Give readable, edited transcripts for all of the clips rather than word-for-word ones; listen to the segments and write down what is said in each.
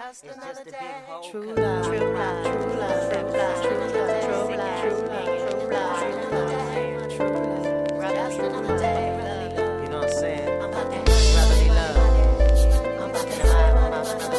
Just another day. True love, true love, true love, true love, true love, true love, true love, true love. Just another day. You know what I'm saying? I'm about to Brotherly love. I'm about to have I'm about to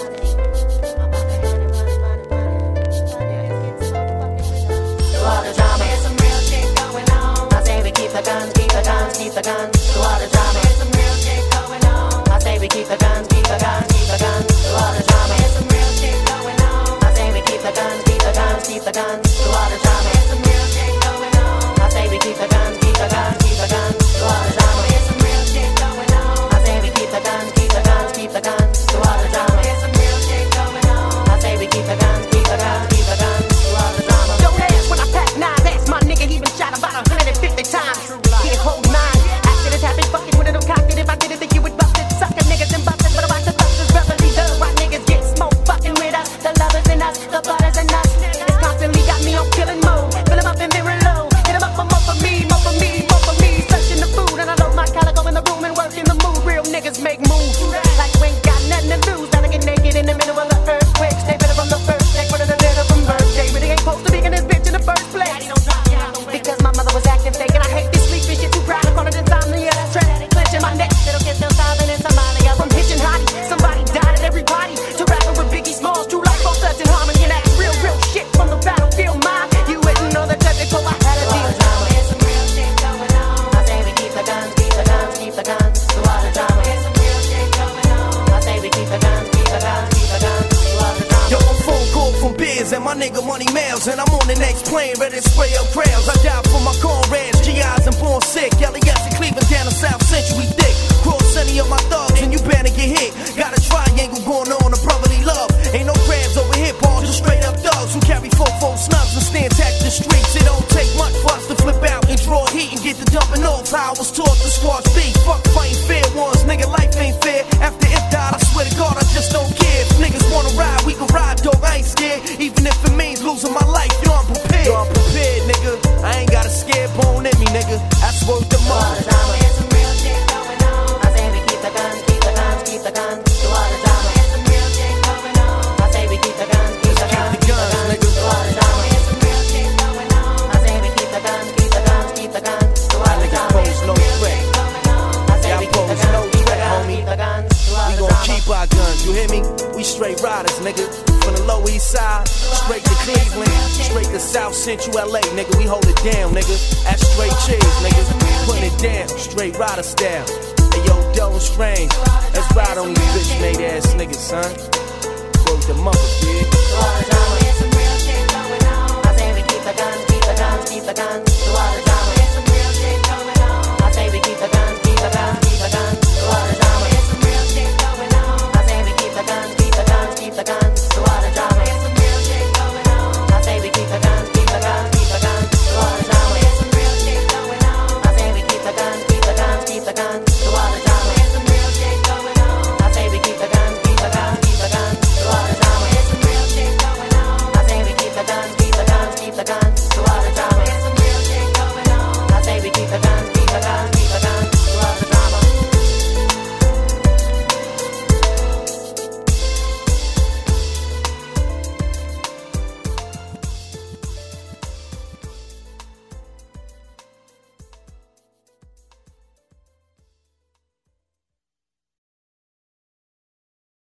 through all the drama, here's some real shit going on. I say we keep the guns, keep the guns, keep the guns. Through all the drama, here's some real shit going on. I say we keep the guns, keep the guns, keep the guns. Through all the drama, here's some real shit going on. I say we keep the guns, keep the guns, keep the guns. Through all the drama, here's some real shit going on. I say we keep the guns, keep the guns, keep the guns. Through all the drama, here's some real shit going on. I say we keep the guns, keep the guns, keep the guns. Through all the drama, here's some real shit going on. I say we keep the guns, keep the guns, keep the guns. Through all the drama. Don't ask when I pack nine. That's my nigga, he been shot about 150 times. Can't hold mine. After this happened, fucking with it, don't cock it. If I didn't think you would bust it, suckin' niggas and busters. But about the busters, brotherly love. Why niggas get smoked, fucking with us. The lovers in us, the butters in us. It's constantly got me on killing mode. Fill 'em up and very low. Hit 'em up for more for me, more for me, more for me. Searching the food, and I load my calico in the room and work in the mood. Real niggas make moves. Like we ain't got nothing to lose. Gotta get naked in the middle of the earthquake. Stay better from the first day, one of the better from birthday. Really ain't supposed to be in this bitch in the first place. Because my mother was acting fake, and I hate this sleeping shit too proud of all of insomnia. Trap, clenching my neck, it'll get still sobbing in Somalia. From hitching hottie, somebody died at everybody. To rapping with Biggie Smalls, true life, both such in harmony. And that's real shit from the battlefield, mine. You wouldn't know the technical, I had a deal. Here's some real shit going on. I say we keep the guns, keep the guns, keep the guns. Through all the drama, here's some real shit going on. I say we keep the guns, keep the guns, keep the guns. Through all the drama. Yo, I'm phone call from Biz and my nigga Money Mails, and I'm on the next plane ready to spray up crowds. I died for my comrades, GIs and born sick. LES in Cleveland down in South Central, we thick. Cross any of my thugs and you better get hit. Got a triangle going on, a brotherly love. Ain't no crabs over here, Paul, just straight up thugs who carry 4 snubs and stand tack the streets. It don't take much for us to flip out and draw heat and get the dumping off. How I was taught the squad's beat. Fuck fighting fair ones, nigga, life ain't fair. After it died, I swear to God, I just don't care. If niggas wanna ride, we can ride, dog, I ain't scared. Even if it means losing my life, yo, I'm prepared. Yo, I'm prepared, nigga. I ain't got a scared bone in me, nigga. That's worth the Through all money. the drama, here's some real shit going on. I say we keep the guns, keep the guns, keep the guns. Through all the drama, here's some real shit going on. I say we keep the guns, keep the guns, keep the guns. Through all the drama, here's some real shit going on. I say we keep the guns, keep the guns, keep the guns. Through all the drama, here's some real shit going on. I say we keep the guns, keep the guns, keep the guns. Through all We the gon' drama. keep our guns, you hear me? We straight riders, nigga. From the Lower East Side, straight to Cleveland, straight to South Central LA, nigga. We hold it down, nigga. That's straight cheese, nigga. Putting it down, straight rider style. Hey yo, Double Strange, let's ride on these bitch made ass niggas, son. Word the mother, kid. Through all the drama, here's some real shit going on. I say we keep the guns, keep the guns, keep the guns.